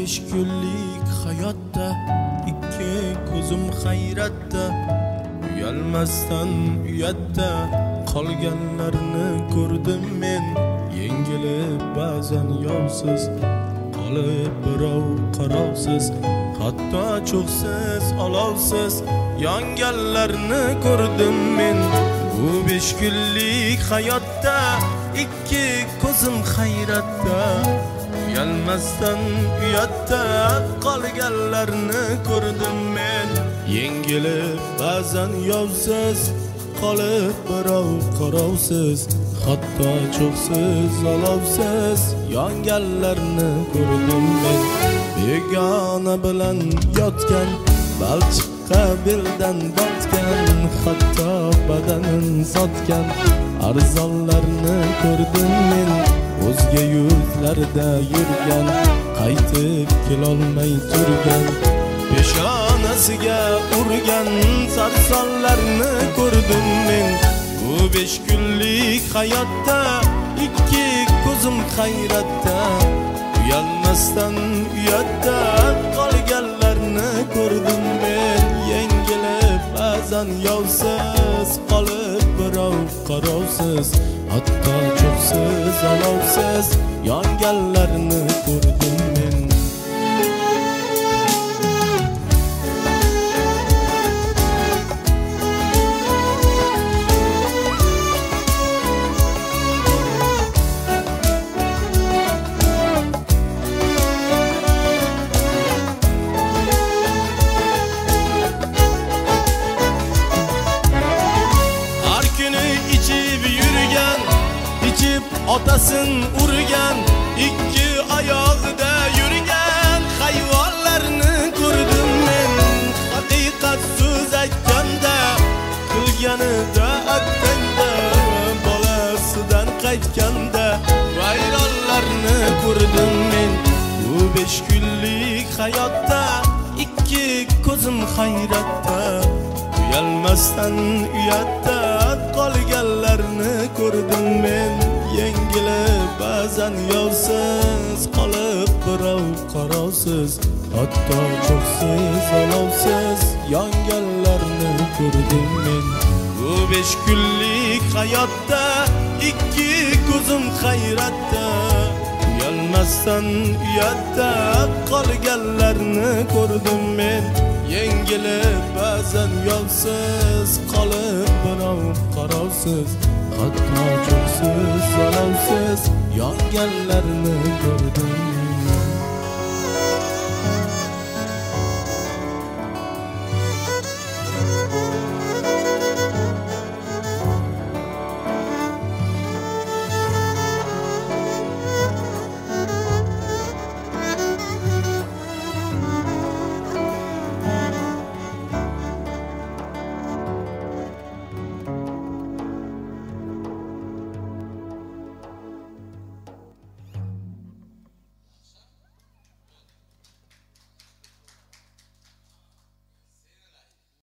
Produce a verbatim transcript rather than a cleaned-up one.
besh kunlik hayotda ikki ko'zim hayratda, uyalmasdan uyatda qolganlarni ko'rdim men. Yengilib ba'zan yovsiz qolib birov qarovsiz, hatto cho'qsiz olovsiz yonganlarni ko'rdim men. Bu besh kunlik hayotda ikki ko'zim hayratda, uyalmasdan uyatda qolganlarni ko'rdim men. Yengilib ba'zan yovsiz qolib birov qarovsiz, hatto cho'qsiz olovsiz yonganlarni ko'rdim men. Begona bilan yotgan balchiqqa beldan botgan, hatto badanin sotgan arzonlarni ko'rdim men. O'zga yurtlarda yurgan, qaytib kelolmay turgan, peshonasiga urgan sarsonlarni ko'rdim men. Bu besh kunlik hayotda ikki ko'zim hayratda, uyalmasdan uyatda qolganlarni ko'rdim men. Yengilib ba'zan yovsiz qolib birov qarovsiz, hatto cho'qsiz olovsiz yonganlarni ko'rdim men. Otasin urgan, ikki oyog'ida yurgan hayvonlarni ko'rdim men. Haqiqat so'z aytganda, qilganida attangda, bolasidan qaytganda vayronlarni ko'rdim men. Bu besh kunlik hayotda ikki ko'zim hayratda, uyalmasdan uyatda qolganlarni ko'rdim men. Yengilib ba'zan yovsiz qolib birov qarovsiz, hatto cho'qsiz olovsiz yonganlarni ko'rdim men. Bu besh kunlik hayotda ikki ko'zim hayratda, uyalmasdan uyatda qolganlarni ko'rdim men. Yengilib ba'zan yovsiz qolib birov qarovsiz, hatto cho'qsiz olovsiz yonganlarni ko'rdim.